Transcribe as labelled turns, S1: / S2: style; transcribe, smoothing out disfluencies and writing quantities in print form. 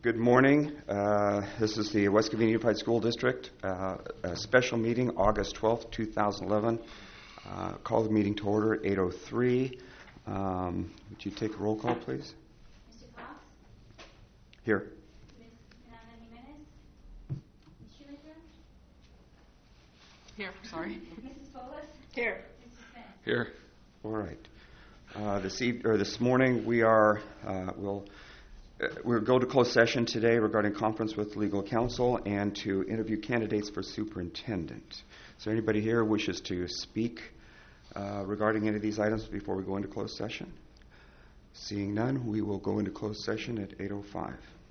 S1: Good morning. This is the West Covina Unified School District, a special meeting, August 12th, 2011. Call the meeting to order at 8:03. Would you take a roll call, please?
S2: Mr. Fox?
S1: Here.
S2: Ms. Fernanda Jimenez? Ms. Shoemaker?
S3: Here, sorry.
S2: Mrs. Folas?
S3: Here.
S2: Mr. Smith?
S4: Here.
S1: All right. This morning we'll go to closed session today regarding conference with legal counsel and to interview candidates for superintendent. Is there anybody here who wishes to speak regarding any of these items before we go into closed session? Seeing none, we will go into closed session at 8:05.